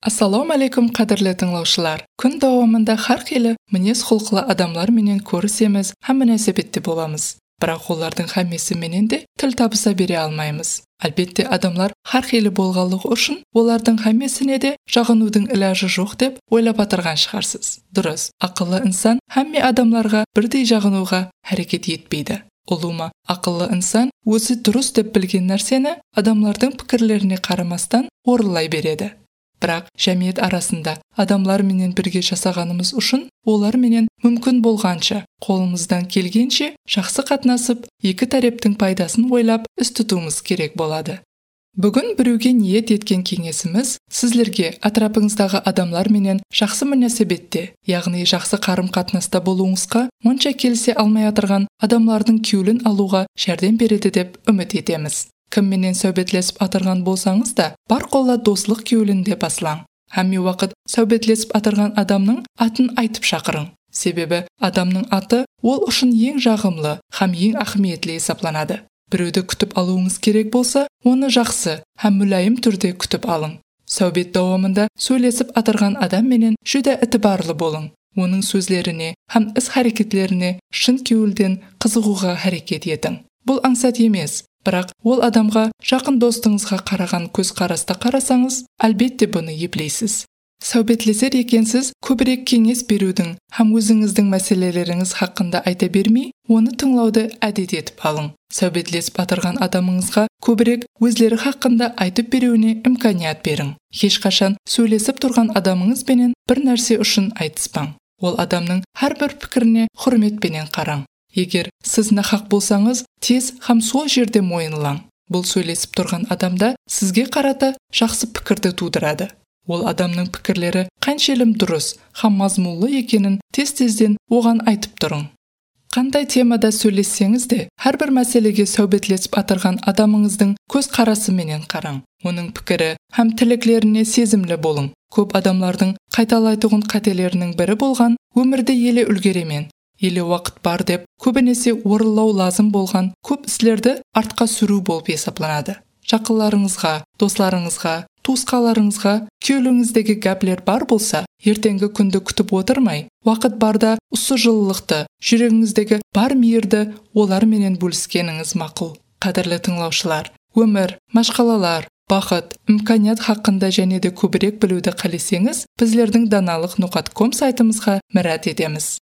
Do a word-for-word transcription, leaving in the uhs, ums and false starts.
Ассаламу алейкум, қадірлі тыңлаушылар. Күн дауамында har xil мінез-құлқлы адамлар менен көрісеміз, һәм мөнәсәбәттә боламыз. Бірақ олардың һәммәсе менен де тіл табыса бере алмаймыз. Әлбетте, адамлар har xil болғанлығы үшін олардың һәммәсіне де жағынудың илажы жоқ деп ойлап атырған шығарсыз. Дұрыс, ақыллы инсан һәммә адамларға бірдей жағынуға әрекет етпейді. Олума, ақыллы инсан өзі дұрыс деп білген нәрсені адамлардың пікірлеріне қарамастан орындай береді. Бірақ жәмиет арасында адамлар менен бірге жасағанымыз үшін олар менен мүмкін болғанша, қолымыздан келгенше жақсы қатынасып, екі тараптың пайдасын ойлап іс тұтуымыз керек болады. Бүгін біреуге ниет еткен кеңесіміз сіздерге атрапыңыздағы адамлар менен жақсы мөнәсәбәттә, яғни жақсы қарым-қатынаста болуыңызға онша келісе алмай атырған адамлардың кеулін алуға жәрдем береді деп үміт етеміз. Кім менен сәубетлесіп атырған болсаңыз да, бар қолла достық кеулінде баслаң. Һәмме вақыт сәубетлесіп атырған адамның атын айтып шақырың. Себебі адамның аты ол үшін ең жағымлы һәм ең ахметлі есапланады. Біреуді күтіп алуыңыз керек болса, оны жақсы һәм мүлайым түрде күтіп алың. Сәубет дауамында сөйлесіп атырған адам менен жүдә итибарлы болың. Оның сөзлеріне һәм іс-харекетлеріне шын кеулден қызығуға харекет етің. Бұл аңсат емес. Бірақ ол адамға жақын достыңызға қараған көз қараста қарасаңыз, әлбетте бұны еплейсіз. Сәубетлесер екенсіз көбірек кеңес берудің һәм өзіңіздің мәселелеріңіз хақында айта бермей, оны тыңлауды әдет етіп алың. Сәубетлесіп атырған адамыңызға көбірек өзлері хақында айтып беруіне имканият берің. Ешқашан сөйлесіп тұрған адамыңыз бенен бір нәрсе үшін айтыспаң. Ол адамның әрбір пікіріне құрметпенен қараң. Егер сіз нахақ болсаңыз, тез һәм сол жерде мойынлаң. Бұл сөйлесіп тұрған адамда сізге қарата жақсы пікірді тудырады. Ол адамның пікірлері қаншелім дұрыс һәм мазмұнлы екенін тез-тезден оған айтып тұрың. Қандай темада сөйлессеңіз де, әрбір мәселеге сәубетлесіп атырған адамыңыздың көз қарасы менен қараң. Оның пікірі һәм тілеклеріне сезімлі болың. Көп адамлардың қайталайтұғын қателерінің бірі болған өмірде еле үлгеремен. Еле уақыт бар деп, көбінесе орынлау лазым болған көп іслерді артқа сүру болып есапланады. Жақынларыңызға, достарыңызға, туысқаларыңызға кеуліңіздегі гәплер бар болса, ертеңгі күнді күтіп отырмай, уақыт барда ұсы жылылықты, жүрегіңіздегі бар мейірді олар менен бөліскеніңіз мақұл. Қадірлі тыңлаушылар, өмір, машқалалар, бақыт, имканият хақында және де көбірек білуді қалесеңіз, біздердің даналық нұқат ком сайтымызға мұрат етеміз.